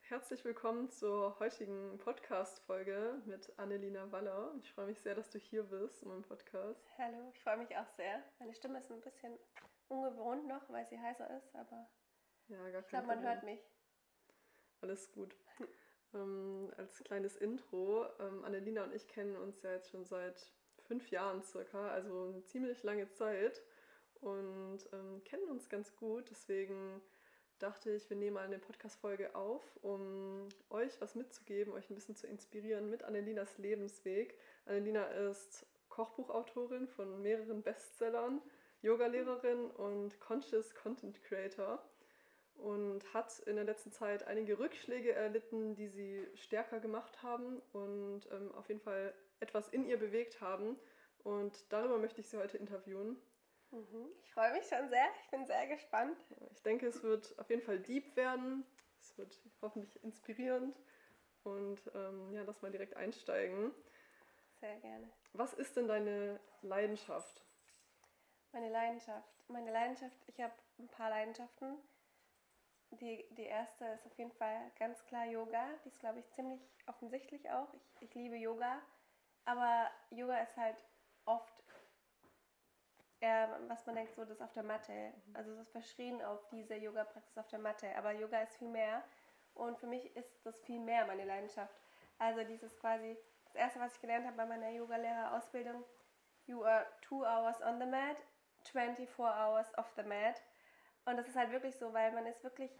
Herzlich willkommen zur heutigen Podcast-Folge mit Annelina Waller. Ich freue mich sehr, dass du hier bist in meinem Podcast. Hallo, ich freue mich auch sehr. Meine Stimme ist ein bisschen ungewohnt noch, weil sie heißer ist, aber ja, ich glaube, man hört mich. Alles gut. Als kleines Intro, Annelina und ich kennen uns ja jetzt schon seit 5 Jahren circa, also eine ziemlich lange Zeit und kennen uns ganz gut. Deswegen dachte ich, wir nehmen mal eine Podcast-Folge auf, um euch was mitzugeben, euch ein bisschen zu inspirieren mit Annelinas Lebensweg. Annelina ist Kochbuchautorin von mehreren Bestsellern, Yogalehrerin und Conscious Content Creator und hat in der letzten Zeit einige Rückschläge erlitten, die sie stärker gemacht haben und auf jeden Fall etwas in ihr bewegt haben. Und darüber möchte ich sie heute interviewen. Ich freue mich schon sehr, ich bin sehr gespannt. Ich denke, es wird auf jeden Fall deep werden, es wird hoffentlich inspirierend und lass mal direkt einsteigen. Sehr gerne. Was ist denn deine Leidenschaft? Meine Leidenschaft, ich habe ein paar Leidenschaften. Die erste ist auf jeden Fall ganz klar Yoga, die ist, glaube ich, ziemlich offensichtlich auch. Ich liebe Yoga, aber Yoga ist halt oft was man denkt, so das auf der Matte. Also es ist verschrien auf diese Yoga-Praxis auf der Matte. Aber Yoga ist viel mehr. Und für mich ist das viel mehr meine Leidenschaft. Also dieses quasi, das erste, was ich gelernt habe bei meiner Yogalehrerausbildung, you are 2 hours on the mat, 24 hours off the mat. Und das ist halt wirklich so, weil man ist wirklich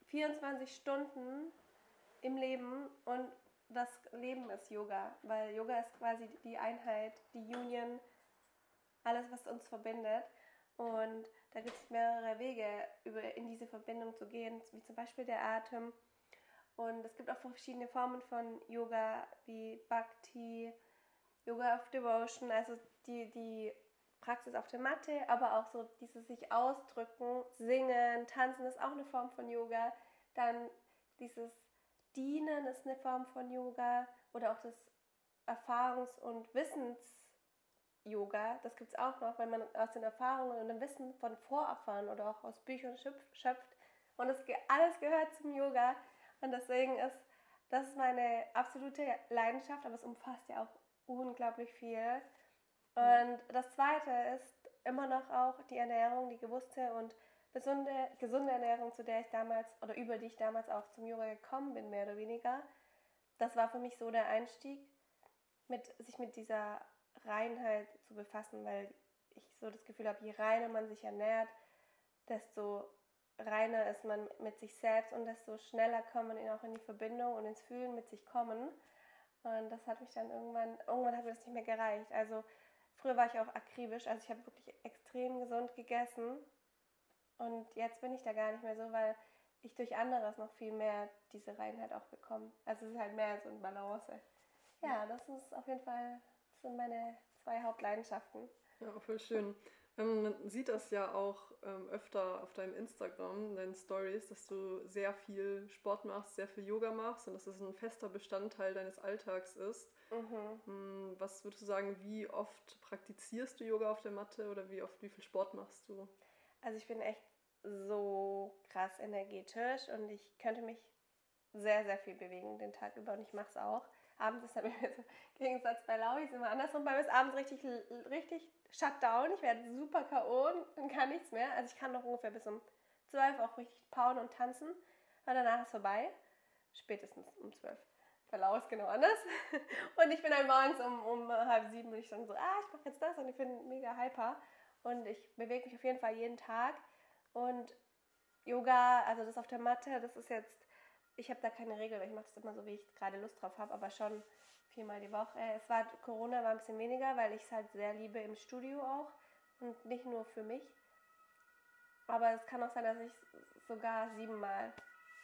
24 Stunden im Leben und das Leben ist Yoga. Weil Yoga ist quasi die Einheit, die Union, alles, was uns verbindet. Und da gibt es mehrere Wege, in diese Verbindung zu gehen, wie zum Beispiel der Atem. Und es gibt auch verschiedene Formen von Yoga, wie Bhakti, Yoga of Devotion, also die Praxis auf der Matte, aber auch so dieses sich ausdrücken, singen, tanzen ist auch eine Form von Yoga. Dann dieses Dienen ist eine Form von Yoga oder auch das Erfahrungs- und Wissens-Yoga, das gibt es auch noch, weil man aus den Erfahrungen und dem Wissen von Vorerfahren oder auch aus Büchern schöpft. Und das alles gehört zum Yoga. Und deswegen das ist meine absolute Leidenschaft, aber es umfasst ja auch unglaublich viel. Und das Zweite ist immer noch auch die Ernährung, die bewusste und gesunde Ernährung, zu der ich damals oder über die ich damals auch zum Yoga gekommen bin, mehr oder weniger. Das war für mich so der Einstieg, sich mit dieser Reinheit zu befassen, weil ich so das Gefühl habe, je reiner man sich ernährt, desto reiner ist man mit sich selbst und desto schneller kann man auch in die Verbindung und ins Fühlen mit sich kommen. Und das hat mich dann irgendwann hat mir das nicht mehr gereicht. Also früher war ich auch akribisch, also ich habe wirklich extrem gesund gegessen und jetzt bin ich da gar nicht mehr so, weil ich durch anderes noch viel mehr diese Reinheit auch bekomme. Also es ist halt mehr so ein Balance. Ja, das ist auf jeden Fall, das sind meine 2 Hauptleidenschaften. Ja, voll schön. Man sieht das ja auch öfter auf deinem Instagram, deinen Stories, dass du sehr viel Sport machst, sehr viel Yoga machst und dass es ein fester Bestandteil deines Alltags ist. Was würdest du sagen, wie oft praktizierst du Yoga auf der Matte oder wie viel Sport machst du? Also ich bin echt so krass energetisch und ich könnte mich sehr, sehr viel bewegen den Tag über und ich mache es auch. Abends ist dann im Gegensatz bei Lauri ist immer andersrum. Bei mir ist abends richtig Shutdown. Ich werde super K.O. und kann nichts mehr. Also ich kann noch ungefähr bis um 12 auch richtig powern und tanzen. Und danach ist vorbei. Spätestens um 12. Bei Lauri ist genau anders. Und ich bin dann morgens um 6:30 bin ich dann so, ich mache jetzt das und ich bin mega hyper. Und ich bewege mich auf jeden Fall jeden Tag. Und Yoga, also das auf der Matte, das ist jetzt... Ich habe da keine Regel, weil ich mache das immer so, wie ich gerade Lust drauf habe, aber schon 4-mal die Woche. Corona war ein bisschen weniger, weil ich es halt sehr liebe im Studio auch und nicht nur für mich. Aber es kann auch sein, dass ich sogar 7-mal,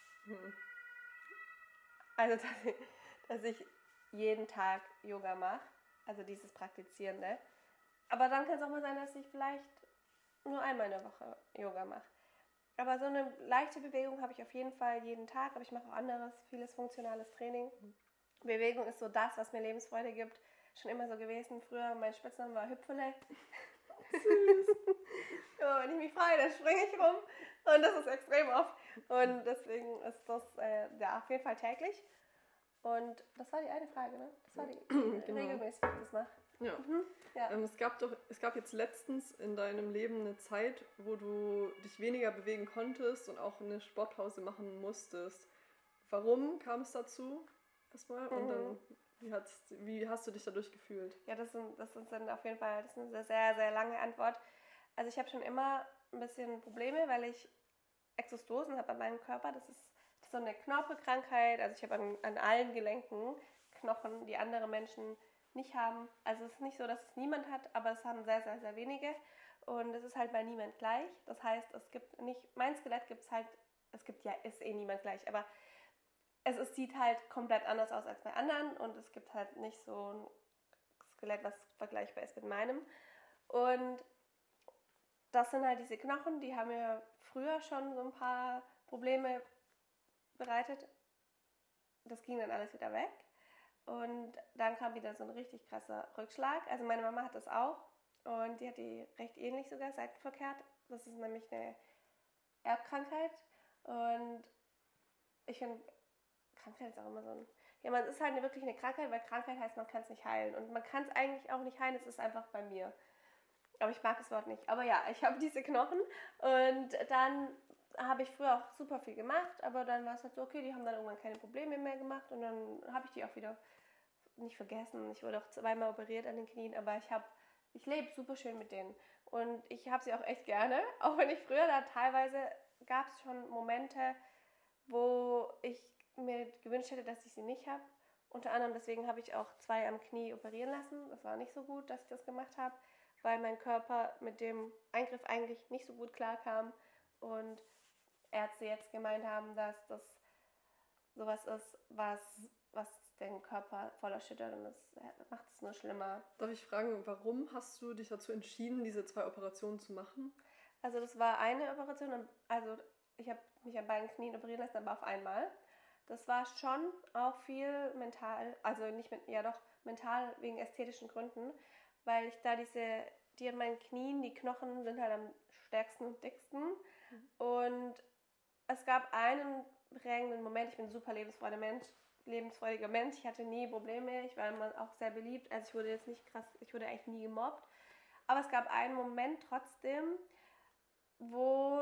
also dass ich jeden Tag Yoga mache, also dieses Praktizierende. Aber dann kann es auch mal sein, dass ich vielleicht nur einmal in der Woche Yoga mache. Aber so eine leichte Bewegung habe ich auf jeden Fall jeden Tag, aber ich mache auch anderes, vieles funktionales Training. Bewegung ist so das, was mir Lebensfreude gibt. Schon immer so gewesen. Früher, mein Spitzname war Hüpfele. Süß. Ja, wenn ich mich freue, dann springe ich rum. Und das ist extrem oft. Und deswegen ist das ja auf jeden Fall täglich. Und das war die eine Frage, ne? Das war die Genau. regelmäßig das mache. Ja. Ja. Es gab jetzt letztens in deinem Leben eine Zeit, wo du dich weniger bewegen konntest und auch eine Sportpause machen musstest. Warum kam es dazu? Erstmal. Und dann, wie hast du dich dadurch gefühlt? Ja, das ist dann auf jeden Fall das ist eine sehr, sehr lange Antwort. Also ich habe schon immer ein bisschen Probleme, weil ich Exostosen habe an meinem Körper. Das ist so eine Knorpelkrankheit. Also ich habe an allen Gelenken Knochen, die andere Menschen nicht haben. Also es ist nicht so, dass es niemand hat, aber es haben sehr, sehr, sehr wenige. Und es ist halt bei niemand gleich. Das heißt, es gibt nicht, mein Skelett gibt es halt, ist eh niemand gleich, aber sieht halt komplett anders aus als bei anderen und es gibt halt nicht so ein Skelett, was vergleichbar ist mit meinem. Und das sind halt diese Knochen, die haben mir früher schon so ein paar Probleme bereitet. Das ging dann alles wieder weg. Und dann kam wieder so ein richtig krasser Rückschlag. Also meine Mama hat das auch und die hat die recht ähnlich sogar, seitenverkehrt. Das ist nämlich eine Erbkrankheit und ich finde, Krankheit ist auch immer so ein... Ja, man ist halt wirklich eine Krankheit, weil Krankheit heißt, man kann es nicht heilen. Und man kann es eigentlich auch nicht heilen, es ist einfach bei mir. Aber ich mag das Wort nicht. Aber ja, ich habe diese Knochen und dann habe ich früher auch super viel gemacht, aber dann war es halt so, okay, die haben dann irgendwann keine Probleme mehr gemacht und dann habe ich die auch wieder nicht vergessen. Ich wurde auch zweimal operiert an den Knien, aber ich lebe super schön mit denen und ich habe sie auch echt gerne, auch wenn ich früher da teilweise gab es schon Momente, wo ich mir gewünscht hätte, dass ich sie nicht habe. Unter anderem deswegen habe ich auch 2 am Knie operieren lassen. Das war nicht so gut, dass ich das gemacht habe, weil mein Körper mit dem Eingriff eigentlich nicht so gut klarkam und Ärzte jetzt gemeint haben, dass das sowas ist, was den Körper voll erschüttert und das macht es nur schlimmer. Darf ich fragen, warum hast du dich dazu entschieden, diese 2 Operationen zu machen? Also das war eine Operation, also ich habe mich an beiden Knien operieren lassen, aber auf einmal. Das war schon auch viel mental, also nicht mit, ja doch mental wegen ästhetischen Gründen, weil ich da die an meinen Knien, die Knochen sind halt am stärksten und dicksten und es gab einen prägenden Moment, ich bin ein super lebensfreudiger Mensch, ich hatte nie Probleme, ich war immer auch sehr beliebt, also ich wurde jetzt nicht krass, ich wurde eigentlich nie gemobbt, aber es gab einen Moment trotzdem, wo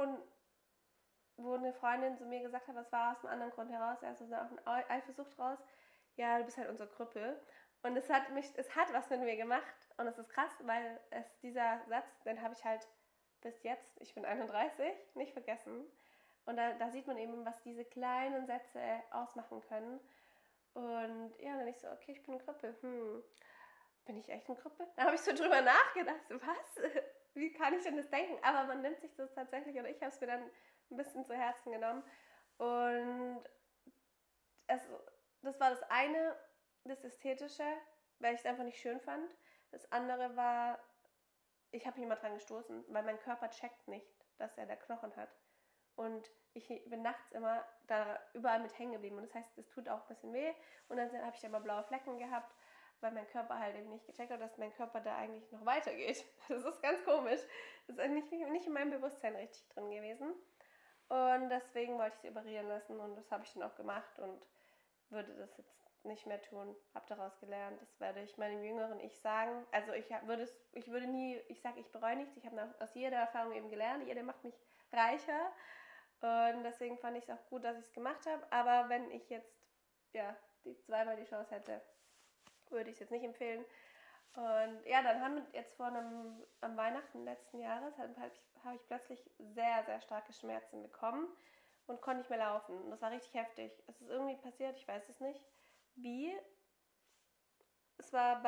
eine Freundin zu mir gesagt hat, was war aus einem anderen Grund heraus, also aus einer Eifersucht raus, ja, du bist halt unser Krüppel. Und es hat was mit mir gemacht und es ist krass, weil dieser Satz, den habe ich halt bis jetzt, ich bin 31, nicht vergessen. Und da sieht man eben, was diese kleinen Sätze ausmachen können. Und ja, dann ich so, okay, ich bin ein Krüppel. Bin ich echt ein Krüppel? Da habe ich so drüber nachgedacht, was? Wie kann ich denn das denken? Aber man nimmt sich das tatsächlich, oder ich habe es mir dann ein bisschen zu Herzen genommen. Und das war das eine, das Ästhetische, weil ich es einfach nicht schön fand. Das andere war, ich habe mich immer dran gestoßen, weil mein Körper checkt nicht, dass er da Knochen hat. Und ich bin nachts immer da überall mit hängen geblieben. Und das heißt, es tut auch ein bisschen weh. Und dann habe ich aber blaue Flecken gehabt, weil mein Körper halt eben nicht gecheckt hat, dass mein Körper da eigentlich noch weitergeht. Das ist ganz komisch. Das ist nicht in meinem Bewusstsein richtig drin gewesen. Und deswegen wollte ich sie operieren lassen und das habe ich dann auch gemacht und würde das jetzt nicht mehr tun. Habe daraus gelernt. Das werde ich meinem jüngeren Ich sagen. Also ich würde nie, ich sage, ich bereue nichts. Ich habe aus jeder Erfahrung eben gelernt. Jede macht mich reicher. Und deswegen fand ich es auch gut, dass ich es gemacht habe. Aber wenn ich jetzt die zweimal die Chance hätte, würde ich es jetzt nicht empfehlen. Und ja, dann haben wir jetzt am Weihnachten letzten Jahres habe ich plötzlich sehr, sehr starke Schmerzen bekommen und konnte nicht mehr laufen. Und das war richtig heftig. Es ist irgendwie passiert, ich weiß es nicht. Wie? Es war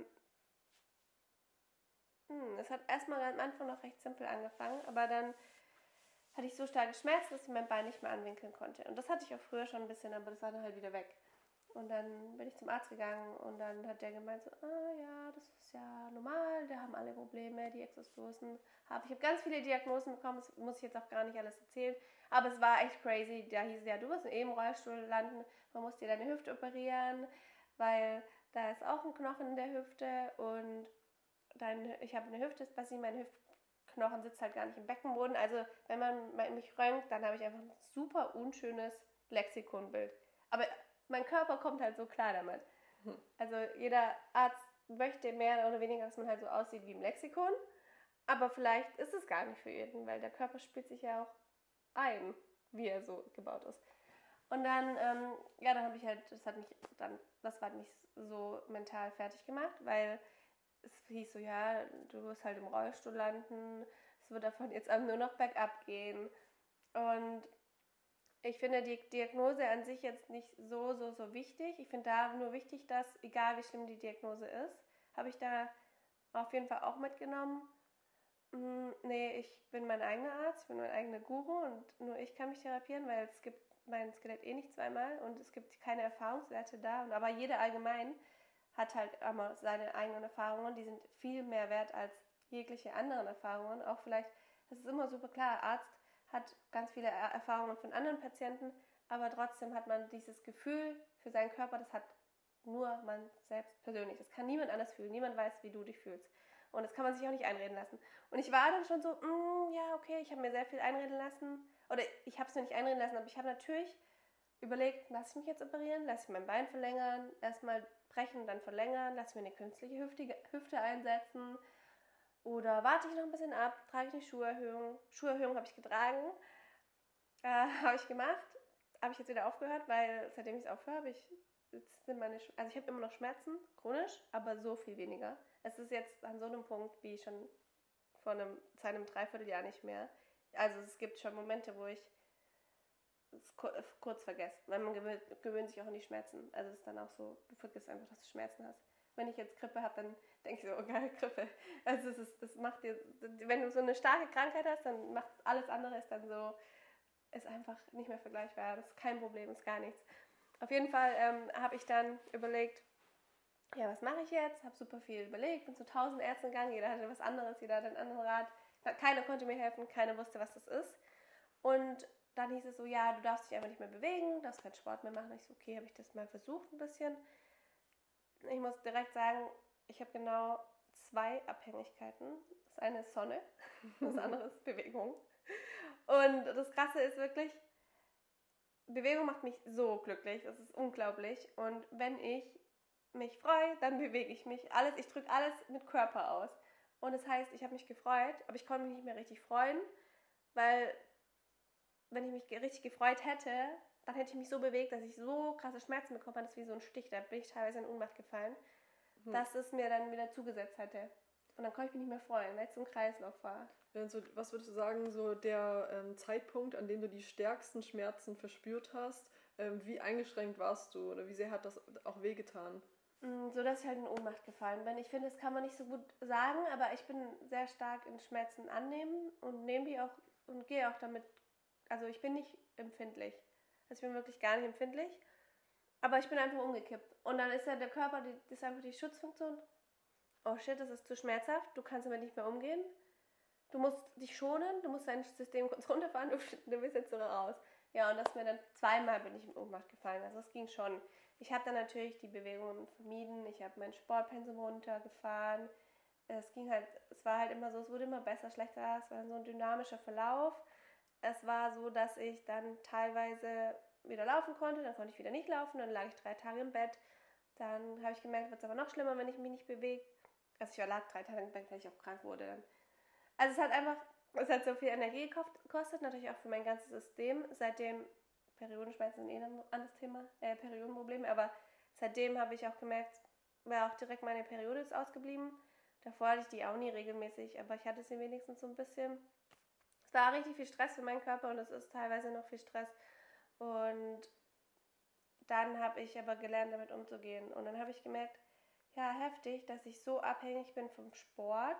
es hat erstmal am Anfang noch recht simpel angefangen, aber dann hatte ich so starke Schmerzen, dass ich mein Bein nicht mehr anwinkeln konnte. Und das hatte ich auch früher schon ein bisschen, aber das war dann halt wieder weg. Und dann bin ich zum Arzt gegangen und dann hat der gemeint so, ja, das ist ja normal, da haben alle Probleme, die Exostosen haben. Ich habe ganz viele Diagnosen bekommen, das muss ich jetzt auch gar nicht alles erzählen, aber es war echt crazy. Da hieß es ja, du wirst im Rollstuhl landen, man muss dir deine Hüfte operieren, weil da ist auch ein Knochen in der Hüfte und ich habe eine Hüftdysplasie, mein Knochen sitzt halt gar nicht im Beckenboden. Also wenn man mich röntgt, dann habe ich einfach ein super unschönes Lexikonbild. Aber mein Körper kommt halt so klar damit. Also jeder Arzt möchte mehr oder weniger, dass man halt so aussieht wie im Lexikon. Aber vielleicht ist es gar nicht für jeden, weil der Körper spielt sich ja auch ein, wie er so gebaut ist. Und dann, dann habe ich halt, das war nicht so mental fertig gemacht, weil es hieß so, ja, du wirst halt im Rollstuhl landen, es wird davon jetzt nur noch bergab gehen. Und ich finde die Diagnose an sich jetzt nicht so wichtig. Ich finde da nur wichtig, dass, egal wie schlimm die Diagnose ist, habe ich da auf jeden Fall auch mitgenommen. Nee, ich bin mein eigener Arzt, ich bin mein eigener Guru und nur ich kann mich therapieren, weil es gibt mein Skelett eh nicht zweimal und es gibt keine Erfahrungswerte da. Aber jeder allgemein hat halt immer seine eigenen Erfahrungen, die sind viel mehr wert als jegliche anderen Erfahrungen. Auch vielleicht, das ist immer super klar, Arzt hat ganz viele Erfahrungen von anderen Patienten, aber trotzdem hat man dieses Gefühl für seinen Körper, das hat nur man selbst persönlich. Das kann niemand anders fühlen, niemand weiß, wie du dich fühlst. Und das kann man sich auch nicht einreden lassen. Und ich war dann schon so, ja, okay, ich habe mir sehr viel einreden lassen. Oder ich habe es mir nicht einreden lassen, aber ich habe natürlich überlegt, lasse ich mich jetzt operieren, lasse ich mein Bein verlängern, erstmal brechen und dann verlängern, lasse ich mir eine künstliche Hüfte einsetzen oder warte ich noch ein bisschen ab, trage ich eine Schuherhöhung. Schuherhöhung habe ich getragen, habe ich gemacht, habe ich jetzt wieder aufgehört, weil seitdem ich es aufhöre, ich habe immer noch Schmerzen, chronisch, aber so viel weniger. Es ist jetzt an so einem Punkt wie schon seit einem Dreivierteljahr nicht mehr. Also es gibt schon Momente, wo ich es kurz vergesse, weil man gewöhnt sich auch an die Schmerzen. Also es ist dann auch so, du vergisst einfach, dass du Schmerzen hast. Wenn ich jetzt Grippe habe, dann denke ich so, oh geil, Grippe. Also das macht dir, wenn du so eine starke Krankheit hast, dann macht alles andere ist dann so, ist einfach nicht mehr vergleichbar. Das ist kein Problem, ist gar nichts. Auf jeden Fall habe ich dann überlegt, ja, was mache ich jetzt? Habe super viel überlegt, bin zu 1000 Ärzten gegangen, jeder hatte was anderes, jeder hatte einen anderen Rat. Keiner konnte mir helfen, keiner wusste, was das ist. Und dann hieß es so, ja, du darfst dich einfach nicht mehr bewegen, darfst keinen Sport mehr machen. Ich so, okay, habe ich das mal versucht ein bisschen. Ich muss direkt sagen, ich habe genau 2 Abhängigkeiten. Das eine ist Sonne, das andere ist Bewegung. Und das Krasse ist wirklich, Bewegung macht mich so glücklich, das ist unglaublich. Und wenn ich mich freue, dann bewege ich mich. Ich drücke alles mit Körper aus. Und das heißt, ich habe mich gefreut, aber ich konnte mich nicht mehr richtig freuen, weil wenn ich mich richtig gefreut hätte, dann hätte ich mich so bewegt, dass ich so krasse Schmerzen bekommen habe, das ist wie so ein Stich, da bin ich teilweise in Ohnmacht gefallen, dass es mir dann wieder zugesetzt hätte. Und dann konnte ich mich nicht mehr freuen, weil es so ein Kreislauf war. Also, was würdest du sagen, so der Zeitpunkt, an dem du die stärksten Schmerzen verspürt hast, wie eingeschränkt warst du oder wie sehr hat das auch wehgetan? So, dass ich halt in Ohnmacht gefallen bin. Ich finde, das kann man nicht so gut sagen, aber ich bin sehr stark in Schmerzen annehmen und nehme die auch und gehe auch damit. Also ich bin nicht empfindlich. Also ich bin wirklich gar nicht empfindlich. Aber ich bin einfach umgekippt. Und dann ist ja der Körper, das ist einfach die Schutzfunktion. Oh shit, das ist zu schmerzhaft, du kannst damit nicht mehr umgehen. Du musst dich schonen, du musst dein System kurz runterfahren, du bist jetzt so raus. Ja, und das mir dann 2-mal bin ich in Ohnmacht gefallen. Also es ging schon. Ich habe dann natürlich die Bewegungen vermieden, ich habe mein Sportpensum runtergefahren. Es war halt immer so, es wurde immer besser, schlechter, es war so ein dynamischer Verlauf. Es war so, dass ich dann teilweise wieder laufen konnte, dann konnte ich wieder nicht laufen, dann lag ich 3 Tage im Bett. Dann habe ich gemerkt, wird es aber noch schlimmer, wenn ich mich nicht bewege. Also ich lag 3 Tage im Bett, weil ich auch krank wurde dann. Also es hat so viel Energie gekostet, natürlich auch für mein ganzes System. Seitdem, Periodenschmerzen sind eh ein anderes Thema, Periodenprobleme, aber seitdem habe ich auch gemerkt, war auch direkt meine Periode ist ausgeblieben. Davor hatte ich die auch nie regelmäßig, aber ich hatte sie wenigstens so ein bisschen. Es war richtig viel Stress für meinen Körper und es ist teilweise noch viel Stress. Und dann habe ich aber gelernt, damit umzugehen. Und dann habe ich gemerkt, ja, heftig, dass ich so abhängig bin vom Sport,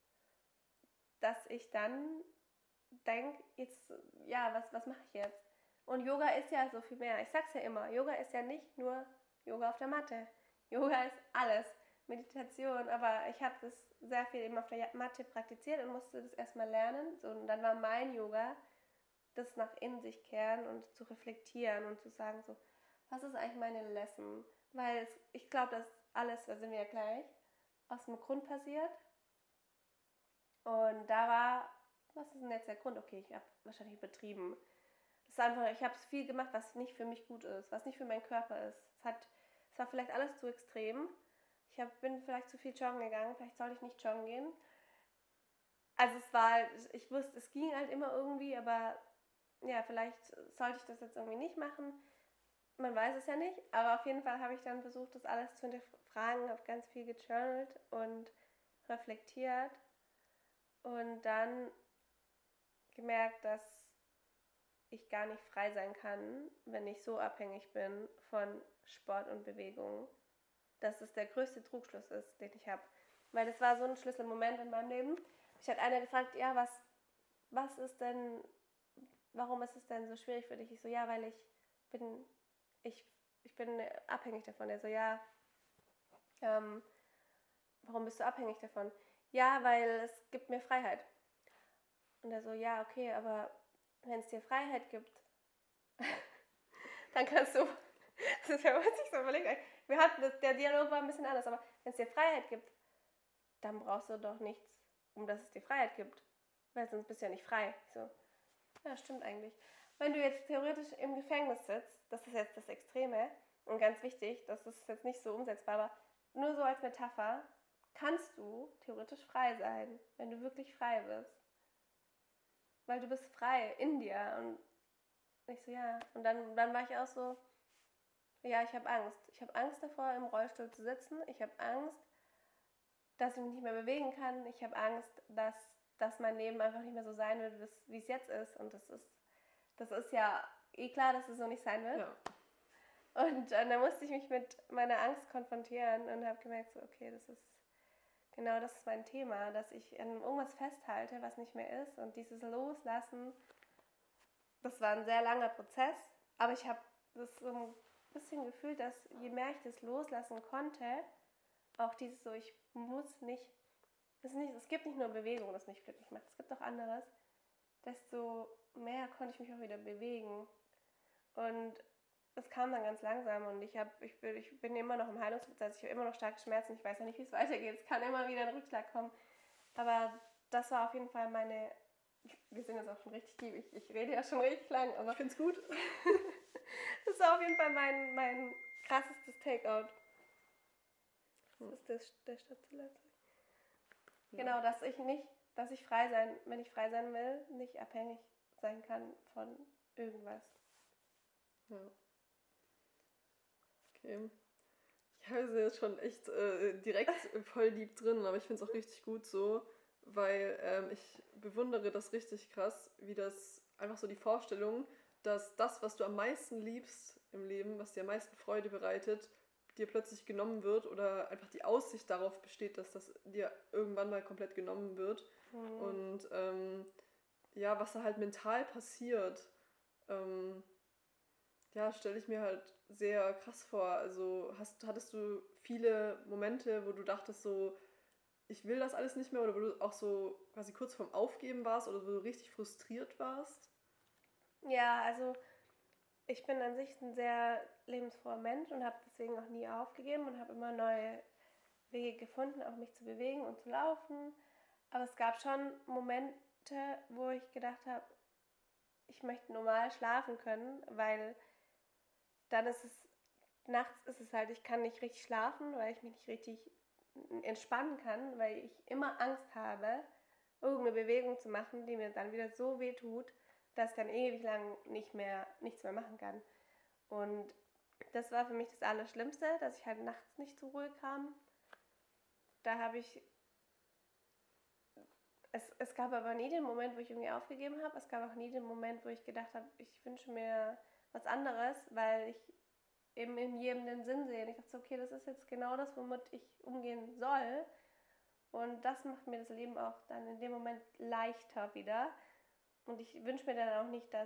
dass ich dann denke, jetzt, ja, was mache ich jetzt? Und Yoga ist ja so viel mehr. Ich sag's ja immer, Yoga ist ja nicht nur Yoga auf der Matte. Yoga ist alles. Meditation, aber ich habe das sehr viel eben auf der Matte praktiziert und musste das erstmal lernen. So, und dann war mein Yoga, das nach in sich kehren und zu reflektieren und zu sagen, so, was ist eigentlich meine Lesson? Weil ich glaube, dass alles, da sind wir ja gleich, aus dem Grund passiert. Und da war, was ist denn jetzt der Grund? Okay, ich habe wahrscheinlich übertrieben. Das ist einfach, ich habe viel gemacht, was nicht für mich gut ist, was nicht für meinen Körper ist. Es war vielleicht alles zu extrem. Bin vielleicht zu viel joggen gegangen, vielleicht sollte ich nicht joggen gehen. Also es war halt, ich wusste, es ging halt immer irgendwie, aber ja, vielleicht sollte ich das jetzt irgendwie nicht machen. Man weiß es ja nicht, aber auf jeden Fall habe ich dann versucht, das alles zu hinterfragen, habe ganz viel gejournalt und reflektiert und dann gemerkt, dass ich gar nicht frei sein kann, wenn ich so abhängig bin von Sport und Bewegung. Dass es der größte Trugschluss ist, den ich habe. Weil das war so ein Schlüsselmoment in meinem Leben. Ich hat einer gefragt, ja, was ist denn, warum ist es denn so schwierig für dich? Ich so, ja, weil ich bin abhängig davon. Er so, ja, warum bist du abhängig davon? Ja, weil es gibt mir Freiheit. Und er so, ja, okay, aber wenn es dir Freiheit gibt, dann kannst du, das ist ja, was ich so überlegt habe, der Dialog war ein bisschen anders, aber wenn es dir Freiheit gibt, dann brauchst du doch nichts, um dass es dir Freiheit gibt, weil sonst bist du ja nicht frei. Ich so, ja, stimmt eigentlich. Wenn du jetzt theoretisch im Gefängnis sitzt, das ist jetzt das Extreme und ganz wichtig, das ist jetzt nicht so umsetzbar, aber nur so als Metapher, kannst du theoretisch frei sein, wenn du wirklich frei bist. Weil du bist frei in dir. Und ich so, ja. Und dann war ich auch so, ja, ich habe Angst. Ich habe Angst davor, im Rollstuhl zu sitzen. Ich habe Angst, dass ich mich nicht mehr bewegen kann. Ich habe Angst, dass mein Leben einfach nicht mehr so sein wird, wie es jetzt ist. Und das ist ja eh klar, dass es so nicht sein wird. Ja. Und dann musste ich mich mit meiner Angst konfrontieren und habe gemerkt, so, okay, das ist mein Thema, dass ich an irgendwas festhalte, was nicht mehr ist. Und dieses Loslassen, das war ein sehr langer Prozess, aber ich habe das so ein bisschen gefühlt, dass je mehr ich das loslassen konnte, auch dieses so, ich muss nicht, es gibt nicht nur Bewegung, das mich glücklich macht, es gibt auch anderes, desto mehr konnte ich mich auch wieder bewegen. Und es kam dann ganz langsam und ich bin immer noch im Heilungsprozess, ich habe immer noch starke Schmerzen, ich weiß ja nicht, wie es weitergeht, es kann immer wieder ein Rückschlag kommen, aber das war auf jeden Fall wir sind jetzt auch schon richtig tief, ich rede ja schon richtig lang, aber ich finde es gut. das war auf jeden Fall mein krassestes Takeout. Das ist der Stadtzuleiter. Ja. Genau, dass ich wenn ich frei sein will, nicht abhängig sein kann von irgendwas. Ja. Okay. Ich habe sie jetzt schon echt direkt voll lieb drin, aber ich finde es auch richtig gut so, weil ich bewundere das richtig krass, wie das einfach so die Vorstellung, dass das, was du am meisten liebst im Leben, was dir am meisten Freude bereitet, dir plötzlich genommen wird oder einfach die Aussicht darauf besteht, dass das dir irgendwann mal komplett genommen wird. Mhm. Und ja, was da halt mental passiert, ja, stelle ich mir halt sehr krass vor. Also hattest du viele Momente, wo du dachtest so, ich will das alles nicht mehr, oder wo du auch so quasi kurz vorm Aufgeben warst oder wo du richtig frustriert warst? Ja, also ich bin an sich ein sehr lebensfroher Mensch und habe deswegen auch nie aufgegeben und habe immer neue Wege gefunden, auch mich zu bewegen und zu laufen. Aber es gab schon Momente, wo ich gedacht habe, ich möchte normal schlafen können, weil dann nachts ist es halt, ich kann nicht richtig schlafen, weil ich mich nicht richtig entspannen kann, weil ich immer Angst habe, irgendeine Bewegung zu machen, die mir dann wieder so weh tut, dass ich dann ewig lang nichts mehr machen kann. Und das war für mich das Allerschlimmste, dass ich halt nachts nicht zur Ruhe kam. Da habe ich es gab aber nie den Moment, wo ich irgendwie aufgegeben habe. Es gab auch nie den Moment, wo ich gedacht habe, ich wünsche mir was anderes, weil ich eben in jedem den Sinn sehe. Und ich dachte, okay, das ist jetzt genau das, womit ich umgehen soll. Und das macht mir das Leben auch dann in dem Moment leichter wieder. Und ich wünsche mir dann auch nicht, dass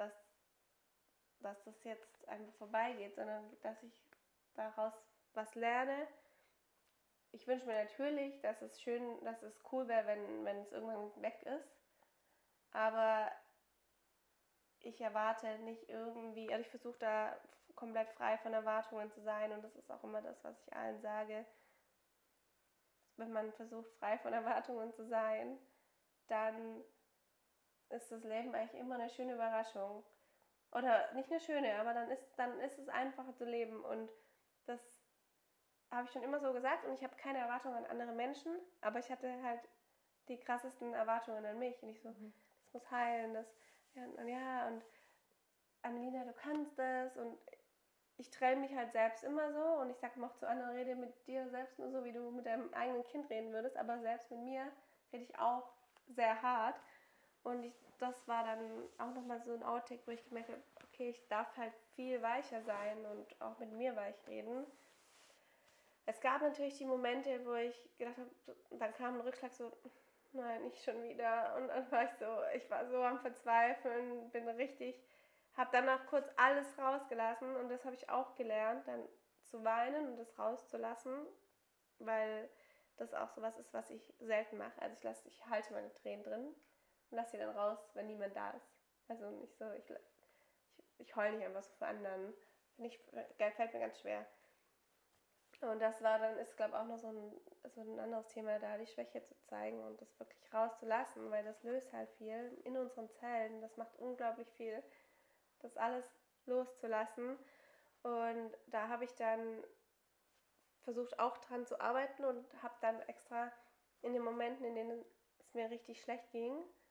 das jetzt einfach vorbeigeht, sondern dass ich daraus was lerne. Ich wünsche mir natürlich, dass es cool wäre, wenn es irgendwann weg ist. Aber ich erwarte nicht irgendwie, also ich versuche da komplett frei von Erwartungen zu sein. Und das ist auch immer das, was ich allen sage. Wenn man versucht, frei von Erwartungen zu sein, dann ist das Leben eigentlich immer eine schöne Überraschung. Oder nicht eine schöne, aber dann ist es einfacher zu leben. Und das habe ich schon immer so gesagt. Und ich habe keine Erwartungen an andere Menschen, aber ich hatte halt die krassesten Erwartungen an mich. Und ich so, das muss heilen, und Annelina, du kannst das. Und ich trenne mich halt selbst immer so. Und ich sage auch zu anderen, rede mit dir selbst nur so, wie du mit deinem eigenen Kind reden würdest. Aber selbst mit mir rede ich auch sehr hart. Und das war dann auch nochmal so ein Outtake, wo ich gemerkt habe, okay, ich darf halt viel weicher sein und auch mit mir weich reden. Es gab natürlich die Momente, wo ich gedacht habe, dann kam ein Rückschlag so, nein, nicht schon wieder. Und dann ich war so am Verzweifeln, habe danach kurz alles rausgelassen und das habe ich auch gelernt, dann zu weinen und das rauszulassen, weil das auch so was ist, was ich selten mache. Also ich halte meine Tränen drin und lasse sie dann raus, wenn niemand da ist. Also nicht so, ich heule nicht einfach so für anderen. Fällt mir ganz schwer. Und das ist glaube ich auch noch so ein anderes Thema da, die Schwäche zu zeigen und das wirklich rauszulassen, weil das löst halt viel in unseren Zellen. Das macht unglaublich viel, das alles loszulassen. Und da habe ich dann versucht auch dran zu arbeiten und habe dann extra in den Momenten, in denen es mir richtig schlecht ging,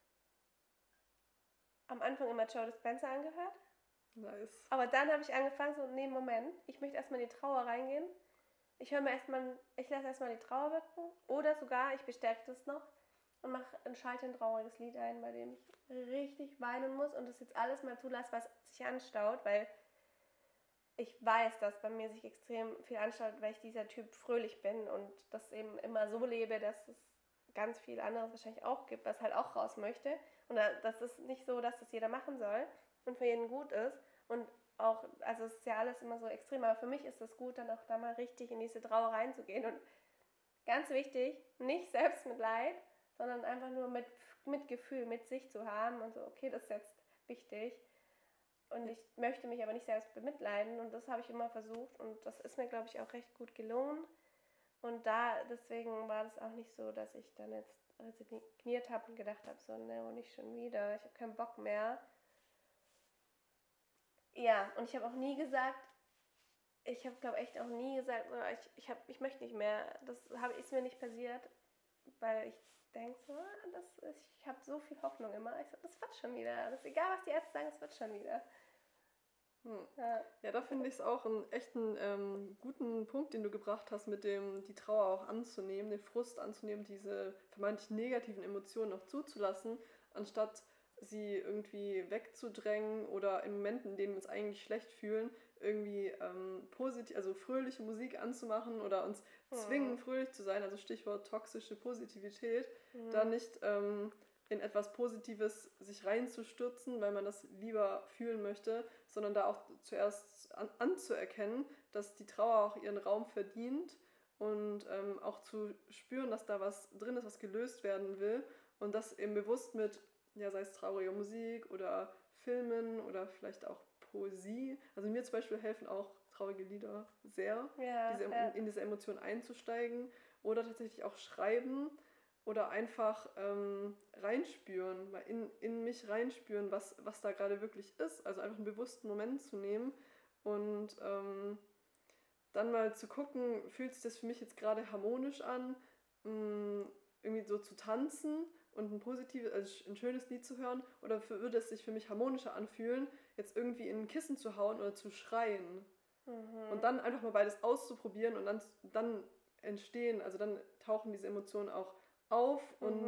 am Anfang immer Joe Dispenza angehört. Nice. Aber dann habe ich angefangen, so, nee, Moment, ich möchte erstmal in die Trauer reingehen. Ich lasse erstmal die Trauer wirken. Oder sogar, ich bestärke das noch und schalte ein trauriges Lied ein, bei dem ich richtig weinen muss und das jetzt alles mal zulasse, was sich anstaut, weil ich weiß, dass bei mir sich extrem viel anstaut, weil ich dieser Typ fröhlich bin und das eben immer so lebe, dass es ganz viel anderes wahrscheinlich auch gibt, was halt auch raus möchte. Und das ist nicht so, dass das jeder machen soll und für jeden gut ist. Und auch, also es ist ja alles immer so extrem, aber für mich ist es gut, dann auch da mal richtig in diese Trauer reinzugehen. Und ganz wichtig, nicht Selbstmitleid, sondern einfach nur mit Gefühl, mit sich zu haben und so, okay, das ist jetzt wichtig. Und ich möchte mich aber nicht selbst bemitleiden und das habe ich immer versucht und das ist mir, glaube ich, auch recht gut gelungen. Und deswegen war das auch nicht so, dass ich dann jetzt resigniert habe und gedacht habe, so, ne, nicht schon wieder, ich habe keinen Bock mehr. Ja, und ich habe auch nie gesagt, so, ich möchte nicht mehr. Ist mir nicht passiert, weil ich denke so, ich habe so viel Hoffnung immer. Ich so, das wird schon wieder. Das ist egal, was die Ärzte sagen, es wird schon wieder. Ja, da finde ich es auch einen echten guten Punkt, den du gebracht hast, mit dem die Trauer auch anzunehmen, den Frust anzunehmen, diese vermeintlich negativen Emotionen auch zuzulassen, anstatt sie irgendwie wegzudrängen oder in Momenten, in denen wir uns eigentlich schlecht fühlen, irgendwie positiv, also fröhliche Musik anzumachen oder uns zwingen, fröhlich zu sein, also Stichwort toxische Positivität, da nicht in etwas Positives sich reinzustürzen, weil man das lieber fühlen möchte, sondern da auch zuerst anzuerkennen, dass die Trauer auch ihren Raum verdient und auch zu spüren, dass da was drin ist, was gelöst werden will und das eben bewusst mit, ja, sei es traurige Musik oder Filmen oder vielleicht auch Poesie. Also mir zum Beispiel helfen auch traurige Lieder sehr, in diese Emotion einzusteigen oder tatsächlich auch schreiben oder einfach reinspüren, mal in mich reinspüren, was da gerade wirklich ist. Also einfach einen bewussten Moment zu nehmen und dann mal zu gucken, fühlt sich das für mich jetzt gerade harmonisch an, irgendwie so zu tanzen und ein schönes Lied zu hören, oder würde es sich für mich harmonischer anfühlen, jetzt irgendwie in ein Kissen zu hauen oder zu schreien. Und dann einfach mal beides auszuprobieren und dann dann tauchen diese Emotionen auch auf und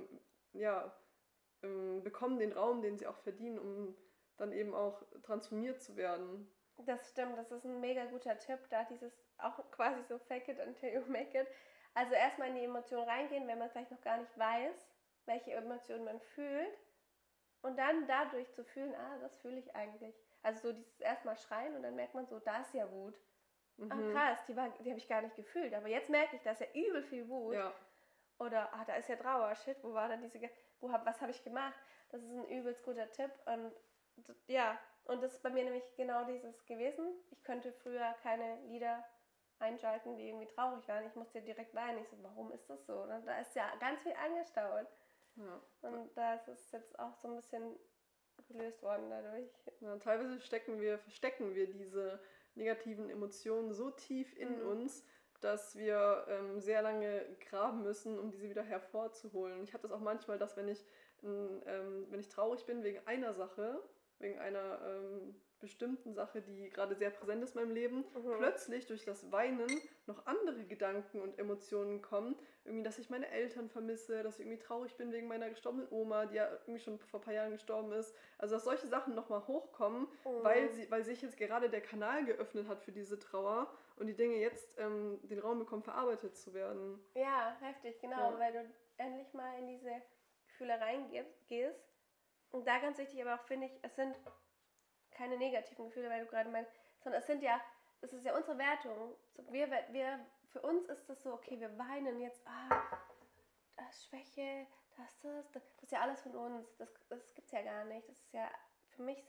bekommen den Raum, den sie auch verdienen, um dann eben auch transformiert zu werden. Das stimmt, das ist ein mega guter Tipp, da dieses auch quasi so fake it until you make it. Also erstmal in die Emotion reingehen, wenn man vielleicht noch gar nicht weiß, welche Emotionen man fühlt und dann dadurch zu fühlen, das fühle ich eigentlich. Also so dieses erstmal schreien und dann merkt man so, da ist ja Wut. Krass, die habe ich gar nicht gefühlt, aber jetzt merke ich, da ist ja übel viel Wut. Ja. Oder, da ist ja Trauer, shit, wo war denn was habe ich gemacht? Das ist ein übelst guter Tipp und ja, und das ist bei mir nämlich genau dieses gewesen. Ich könnte früher keine Lieder einschalten, die irgendwie traurig waren. Ich musste direkt weinen. Ich so, warum ist das so? Und da ist ja ganz viel angestaut. Ja. Und da ist es jetzt auch so ein bisschen gelöst worden dadurch. Ja, teilweise verstecken wir diese negativen Emotionen so tief in uns, dass wir sehr lange graben müssen, um diese wieder hervorzuholen. Ich habe das auch manchmal, dass wenn ich traurig bin wegen einer Sache, wegen einer bestimmten Sache, die gerade sehr präsent ist in meinem Leben, plötzlich durch das Weinen noch andere Gedanken und Emotionen kommen. Irgendwie, dass ich meine Eltern vermisse, dass ich irgendwie traurig bin wegen meiner gestorbenen Oma, die ja irgendwie schon vor ein paar Jahren gestorben ist. Also, dass solche Sachen nochmal hochkommen, weil sich jetzt gerade der Kanal geöffnet hat für diese Trauer und die Dinge jetzt den Raum bekommen, verarbeitet zu werden. Ja, heftig, genau, Ja. weil du endlich mal in diese Gefühle reingehst. Und da ganz wichtig, aber auch finde ich, es sind keine negativen Gefühle, weil du gerade meinst, sondern es ist ja unsere Wertung. Für uns ist das so, okay, wir weinen jetzt, das ist Schwäche, das ist ja alles von uns. Das gibt's ja gar nicht. Das ist ja, für mich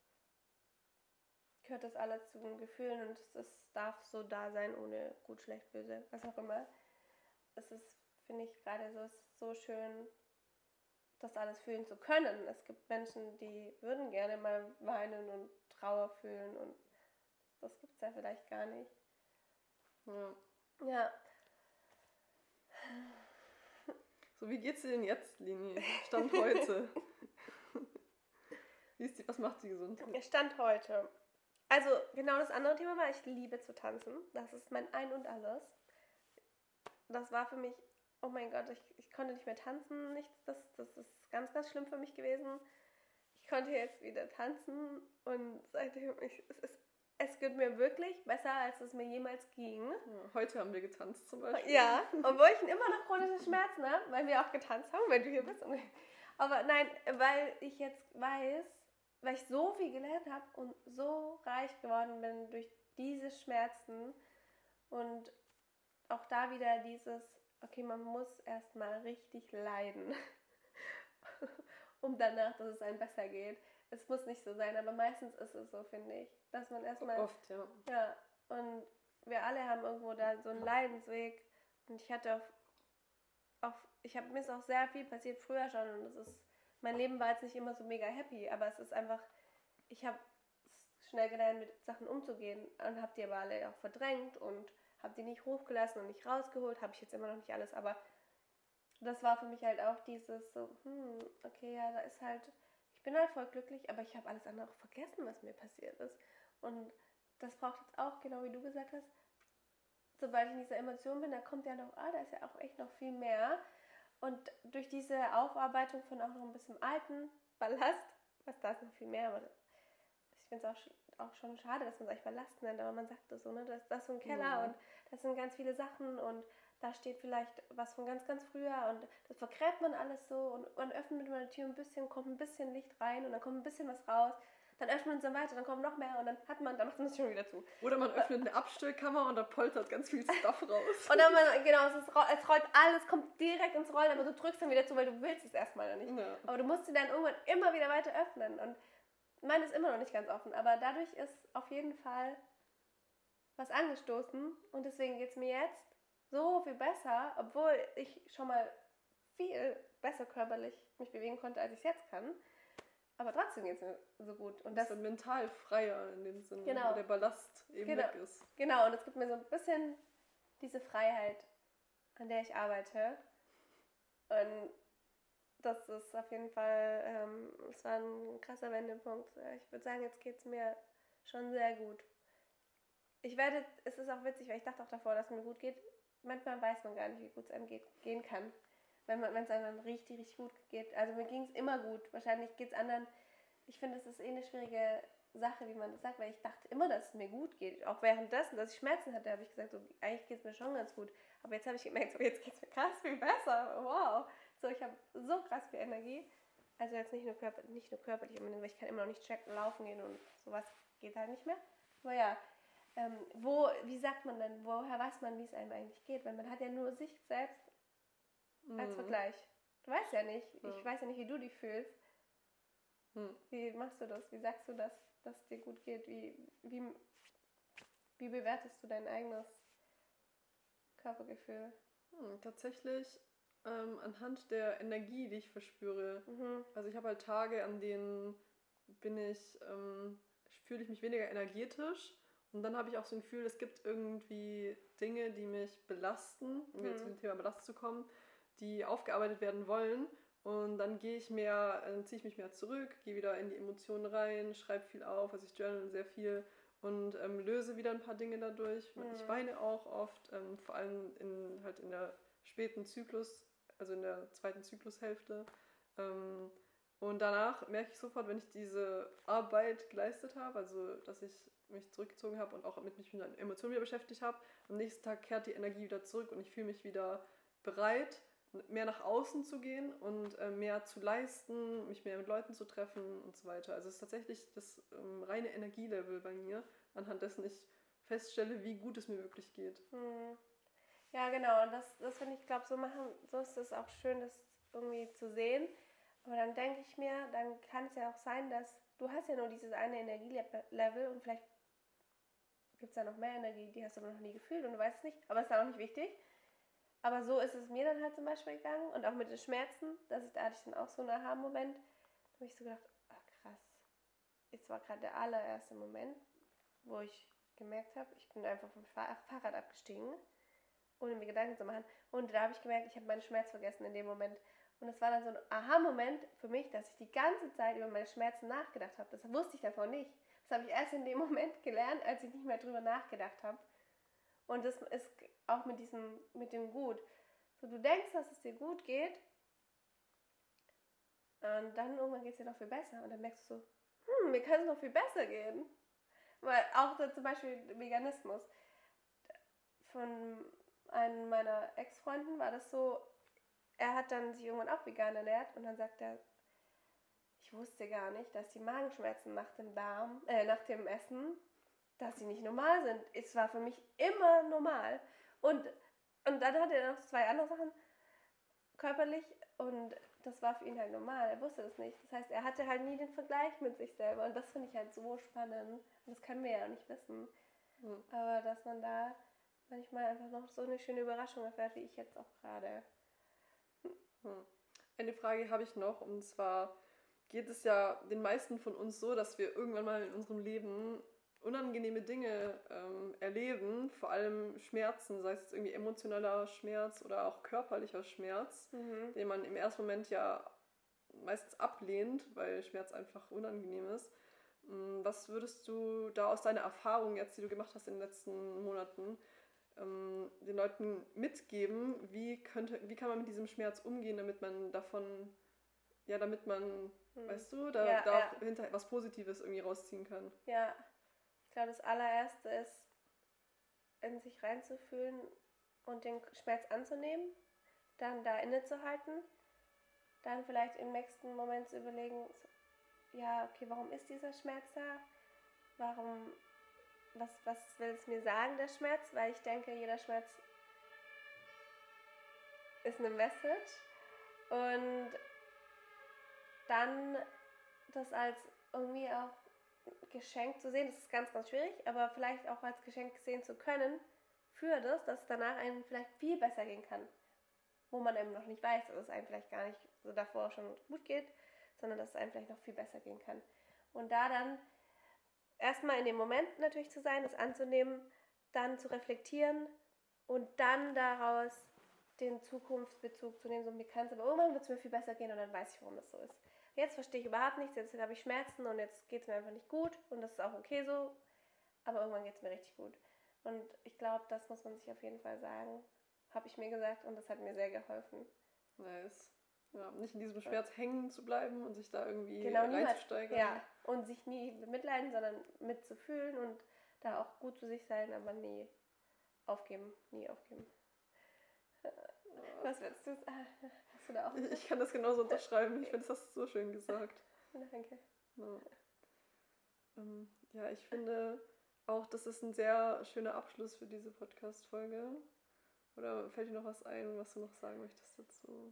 gehört das alles zu den Gefühlen und das darf so da sein, ohne gut, schlecht, böse, was auch immer. Es ist, finde ich, gerade so, es ist so schön, das alles fühlen zu können. Es gibt Menschen, die würden gerne mal weinen und Trauer fühlen und das gibt es ja vielleicht gar nicht. Ja. Ja. So, wie geht's dir denn jetzt, Lini? Stand heute. Was macht die gesund? Stand heute. Also, genau das andere Thema war, ich liebe zu tanzen. Das ist mein Ein und Alles. Das war für mich, oh mein Gott, ich konnte nicht mehr tanzen. Das ist ganz, ganz schlimm für mich gewesen. Ich konnte jetzt wieder tanzen und seitdem, es geht mir wirklich besser, als es mir jemals ging. Ja, heute haben wir getanzt zum Beispiel. Ja, obwohl ich immer noch chronische Schmerzen habe, weil wir auch getanzt haben, wenn du hier bist. Aber nein, weil ich jetzt weiß, weil ich so viel gelernt habe und so reich geworden bin durch diese Schmerzen und auch da wieder dieses, okay, man muss erstmal richtig leiden, um danach, dass es einem besser geht. Es muss nicht so sein, aber meistens ist es so, finde ich, dass man erstmal... Oft, ja. Ja, und wir alle haben irgendwo da so einen Leidensweg und mir ist auch sehr viel passiert früher schon und mein Leben war jetzt nicht immer so mega happy, aber es ist einfach, ich habe schnell gelernt, mit Sachen umzugehen und habe die aber alle auch verdrängt und habe die nicht hochgelassen und nicht rausgeholt, habe ich jetzt immer noch nicht alles, aber das war für mich halt auch dieses so, okay, ja, da ist halt, ich bin halt voll glücklich, aber ich habe alles andere auch vergessen, was mir passiert ist. Und das braucht jetzt auch, genau wie du gesagt hast, sobald ich in dieser Emotion bin, da kommt ja noch, da ist ja auch echt noch viel mehr. Und durch diese Aufarbeitung von auch noch ein bisschen alten Ballast, da ist noch viel mehr, aber ich finde es auch schon schade, dass man es eigentlich Ballast nennt, aber man sagt das so, ne? Da ist so ein Keller und da sind ganz viele Sachen und da steht vielleicht was von ganz, ganz früher und das vergräbt man alles so und man öffnet mal die Tür ein bisschen, kommt ein bisschen Licht rein und dann kommt ein bisschen was raus. Dann öffnet man es dann weiter, dann kommt noch mehr und dann macht man es schon wieder zu. Oder man öffnet eine Abstellkammer und da poltert ganz viel Stuff raus. Und dann, genau, es rollt alles, kommt direkt ins Rollen, aber du drückst dann wieder zu, weil du willst es erstmal noch nicht. Ja. Aber du musst sie dann irgendwann immer wieder weiter öffnen und meine ist immer noch nicht ganz offen, aber dadurch ist auf jeden Fall was angestoßen und deswegen geht es mir jetzt so viel besser, obwohl ich schon mal viel besser körperlich mich bewegen konnte, als ich es jetzt kann. Aber trotzdem geht es mir so gut. Und das ist mental freier in dem Sinne, genau, wo der Ballast eben weg ist. Genau, und es gibt mir so ein bisschen diese Freiheit, an der ich arbeite. Und das ist auf jeden Fall, es war ein krasser Wendepunkt. Ich würde sagen, jetzt geht es mir schon sehr gut. Es ist auch witzig, weil ich dachte auch davor, dass es mir gut geht. Manchmal weiß man gar nicht, wie gut es einem gehen kann. Wenn es einem dann richtig, richtig gut geht. Also mir ging es immer gut. Wahrscheinlich geht es anderen. Ich finde, es ist eine schwierige Sache, wie man das sagt, weil ich dachte immer, dass es mir gut geht. Auch währenddessen, dass ich Schmerzen hatte, habe ich gesagt, so, eigentlich geht es mir schon ganz gut. Aber jetzt habe ich gemerkt, so, jetzt geht es mir krass viel besser. Wow. So, ich habe so krass viel Energie. Also jetzt nicht nur körperlich, weil ich kann immer noch nicht laufen gehen und sowas geht halt nicht mehr. Aber ja, wie sagt man denn, woher weiß man, wie es einem eigentlich geht? Weil man hat ja nur sich selbst als Vergleich. Du weißt ja nicht. Ich weiß ja nicht, wie du dich fühlst. Wie machst du das? Wie sagst du, dass es dir gut geht? Wie bewertest du dein eigenes Körpergefühl? Tatsächlich Anhand der Energie, die ich verspüre. Also ich habe halt Tage, an denen fühle ich mich weniger energetisch. Und dann habe ich auch so ein Gefühl, es gibt irgendwie Dinge, die mich belasten, um jetzt zu dem Thema Belastung zu kommen, die aufgearbeitet werden wollen. Und dann ziehe ich mich mehr zurück, gehe wieder in die Emotionen rein, schreibe viel auf, also ich journal sehr viel und löse wieder ein paar Dinge dadurch. Ich weine auch oft, vor allem in der späten Zyklus, also in der zweiten Zyklushälfte. Und danach merke ich sofort, wenn ich diese Arbeit geleistet habe, also dass ich mich zurückgezogen habe und auch mich mit meinen Emotionen wieder beschäftigt habe, am nächsten Tag kehrt die Energie wieder zurück und ich fühle mich wieder bereit, mehr nach außen zu gehen und mehr zu leisten, mich mehr mit Leuten zu treffen und so weiter. Also es ist tatsächlich das reine Energielevel bei mir, anhand dessen ich feststelle, wie gut es mir wirklich geht. Ja, genau. Und das finde ich, glaube so ist es auch schön, das irgendwie zu sehen. Aber dann denke ich mir, dann kann es ja auch sein, dass du hast ja nur dieses eine Energielevel und vielleicht gibt es da noch mehr Energie, die hast du aber noch nie gefühlt und du weißt es nicht, aber ist dann auch nicht wichtig. Aber so ist es mir dann halt zum Beispiel gegangen und auch mit den Schmerzen, da hatte ich dann auch so einen Aha-Moment, da habe ich so gedacht, ach krass, jetzt war gerade der allererste Moment, wo ich gemerkt habe, ich bin einfach vom Fahrrad abgestiegen, ohne mir Gedanken zu machen. Und da habe ich gemerkt, ich habe meinen Schmerz vergessen in dem Moment. Und es war dann so ein Aha-Moment für mich, dass ich die ganze Zeit über meine Schmerzen nachgedacht habe. Das wusste ich davor nicht. Das habe ich erst in dem Moment gelernt, als ich nicht mehr drüber nachgedacht habe. Und das ist auch mit dem Gut. So, du denkst, dass es dir gut geht und dann irgendwann geht es dir noch viel besser. Und dann merkst du so, mir kann es noch viel besser gehen. Weil auch so zum Beispiel Veganismus. Von einem meiner Ex-Freunden war das so, er hat dann sich irgendwann auch vegan ernährt und dann sagt er, ich wusste gar nicht, dass die Magenschmerzen nach dem Essen, dass sie nicht normal sind. Es war für mich immer normal. Und dann hat er noch 2 andere Sachen körperlich und das war für ihn halt normal. Er wusste das nicht. Das heißt, er hatte halt nie den Vergleich mit sich selber und das finde ich halt so spannend. Und das können wir ja auch nicht wissen. Aber dass man da manchmal einfach noch so eine schöne Überraschung erfährt, wie ich jetzt auch gerade. Eine Frage habe ich noch, und zwar geht es ja den meisten von uns so, dass wir irgendwann mal in unserem Leben unangenehme Dinge erleben, vor allem Schmerzen, sei es jetzt irgendwie emotionaler Schmerz oder auch körperlicher Schmerz, den man im ersten Moment ja meistens ablehnt, weil Schmerz einfach unangenehm ist. Was würdest du da aus deiner Erfahrung jetzt, die du gemacht hast in den letzten Monaten, den Leuten mitgeben, wie kann man mit diesem Schmerz umgehen, damit man weißt du, da auch hinterher was Positives irgendwie rausziehen kann? Ja, ich glaube, das allererste ist, in sich reinzufühlen und den Schmerz anzunehmen, dann da innezuhalten, dann vielleicht im nächsten Moment zu überlegen, ja, okay, warum ist dieser Schmerz da? Was will es mir sagen, der Schmerz? Weil ich denke, jeder Schmerz ist eine Message. Und dann das als irgendwie auch Geschenk zu sehen, das ist ganz, ganz schwierig, aber vielleicht auch als Geschenk sehen zu können, für das, dass es danach einem vielleicht viel besser gehen kann. Wo man eben noch nicht weiß, dass es einem vielleicht gar nicht so davor schon gut geht, sondern dass es einem vielleicht noch viel besser gehen kann. Und da dann erstmal in dem Moment natürlich zu sein, es anzunehmen, dann zu reflektieren und dann daraus den Zukunftsbezug zu nehmen, so mir kann es aber irgendwann wird es mir viel besser gehen und dann weiß ich, warum das so ist. Jetzt verstehe ich überhaupt nichts, jetzt habe ich Schmerzen und jetzt geht es mir einfach nicht gut und das ist auch okay so, aber irgendwann geht es mir richtig gut. Und ich glaube, das muss man sich auf jeden Fall sagen, habe ich mir gesagt und das hat mir sehr geholfen. Nice. Ja, nicht in diesem Schmerz hängen zu bleiben und sich da irgendwie reinzusteigern. Ja, und sich nie mitleiden, sondern mitzufühlen und da auch gut zu sich sein, aber nie aufgeben. Was willst du sagen? Hast du da auch? Ich kann das genauso unterschreiben. Ich finde, das hast du so schön gesagt. Danke. Ja, ich finde auch, das ist ein sehr schöner Abschluss für diese Podcast-Folge. Oder fällt dir noch was ein, was du noch sagen möchtest dazu?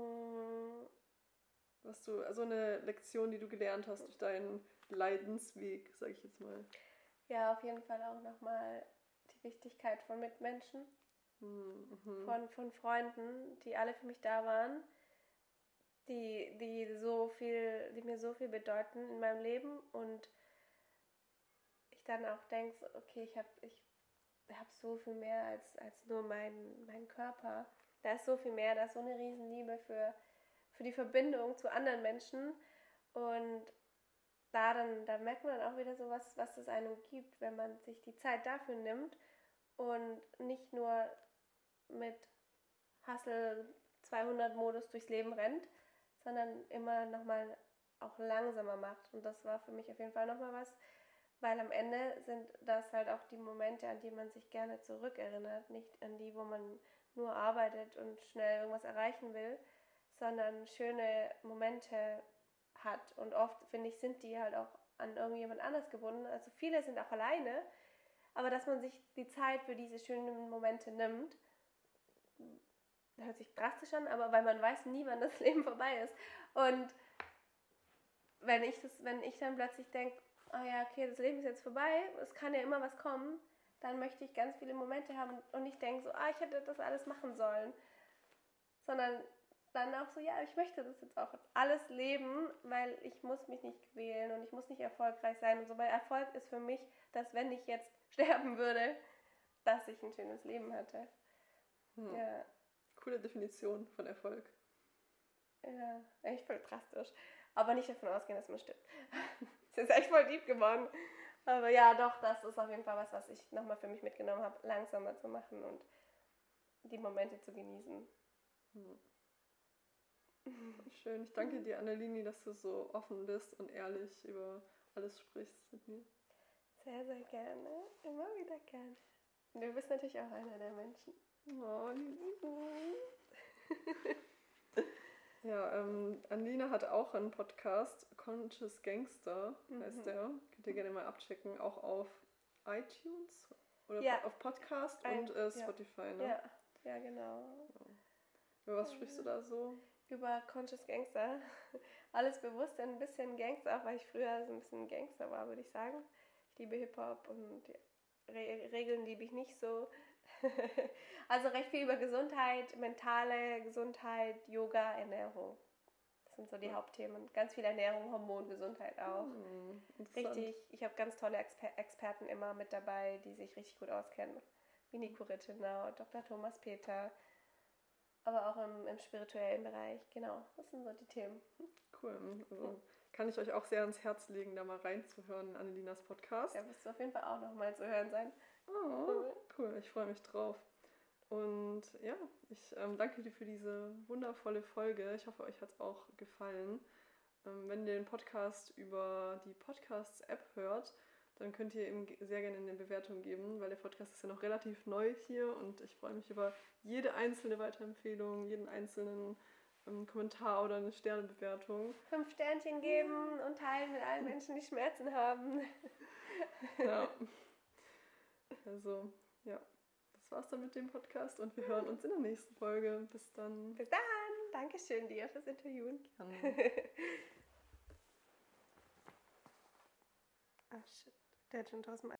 Also eine Lektion, die du gelernt hast durch deinen Leidensweg, sag ich jetzt mal. Ja, auf jeden Fall auch nochmal die Wichtigkeit von Mitmenschen. von Freunden, die alle für mich da waren, die mir so viel bedeuten in meinem Leben und ich dann auch denke, okay, ich hab so viel mehr als nur mein Körper. Da ist so viel mehr, da ist so eine Riesenliebe für die Verbindung zu anderen Menschen und da merkt man dann auch wieder so was es einem gibt, wenn man sich die Zeit dafür nimmt und nicht nur mit Hustle 200 Modus durchs Leben rennt, sondern immer nochmal auch langsamer macht. Und das war für mich auf jeden Fall nochmal was, weil am Ende sind das halt auch die Momente, an die man sich gerne zurückerinnert, nicht an die, wo man nur arbeitet und schnell irgendwas erreichen will, sondern schöne Momente hat. Und oft, finde ich, sind die halt auch an irgendjemand anders gebunden. Also viele sind auch alleine, aber dass man sich die Zeit für diese schönen Momente nimmt, hört sich drastisch an, aber weil man weiß nie, wann das Leben vorbei ist. Und wenn ich dann plötzlich denke, oh ja, okay, das Leben ist jetzt vorbei, es kann ja immer was kommen, dann möchte ich ganz viele Momente haben und nicht denken so, ich hätte das alles machen sollen. Sondern dann auch so, ja, ich möchte das jetzt auch alles leben, weil ich muss mich nicht quälen und ich muss nicht erfolgreich sein und so, weil Erfolg ist für mich, dass wenn ich jetzt sterben würde, dass ich ein schönes Leben hatte. Ja. Coole Definition von Erfolg. Ja, echt voll drastisch. Aber nicht davon ausgehen, dass man stirbt. Das ist echt voll deep geworden. Aber ja, doch, das ist auf jeden Fall was ich nochmal für mich mitgenommen habe, langsamer zu machen und die Momente zu genießen. Schön. Ich danke dir, Annalini, dass du so offen bist und ehrlich über alles sprichst mit mir. Sehr, sehr gerne. Immer wieder gerne. Und du bist natürlich auch einer der Menschen. Oh, ja, Annalina hat auch einen Podcast, Conscious Gangster heißt der. Könnt ihr gerne mal abchecken, auch auf iTunes oder auf Podcast und Spotify, ne? Ja, genau. Über was sprichst du da so? Über Conscious Gangster. Alles bewusst ein bisschen Gangster, auch weil ich früher so ein bisschen Gangster war, würde ich sagen. Ich liebe Hip-Hop und die Regeln liebe ich nicht so. Also recht viel über Gesundheit, mentale Gesundheit, Yoga, Ernährung. Das sind so die Hauptthemen. Ganz viel Ernährung, Hormon, Gesundheit auch. Richtig, ich habe ganz tolle Experten immer mit dabei, die sich richtig gut auskennen. Wie Nico Rittenau, Dr. Thomas Peter, aber auch im spirituellen Bereich. Genau, das sind so die Themen. Cool, also kann ich euch auch sehr ans Herz legen, da mal reinzuhören in Annelinas Podcast. Ja, wirst du auf jeden Fall auch nochmal zu hören sein. Oh, cool, ich freue mich drauf. Und ja, ich danke dir für diese wundervolle Folge. Ich hoffe, euch hat es auch gefallen. Wenn ihr den Podcast über die Podcasts-App hört, dann könnt ihr ihm sehr gerne eine Bewertung geben, weil der Podcast ist ja noch relativ neu hier und ich freue mich über jede einzelne Weiterempfehlung, jeden einzelnen Kommentar oder eine Sternebewertung. 5 Sternchen geben und teilen mit allen Menschen, die Schmerzen haben. Ja. Also, ja, das war's dann mit dem Podcast und wir hören uns in der nächsten Folge. Bis dann. Bis dann. Dankeschön dir fürs Interviewen. Gerne. Ah, shit. Der hat schon 1000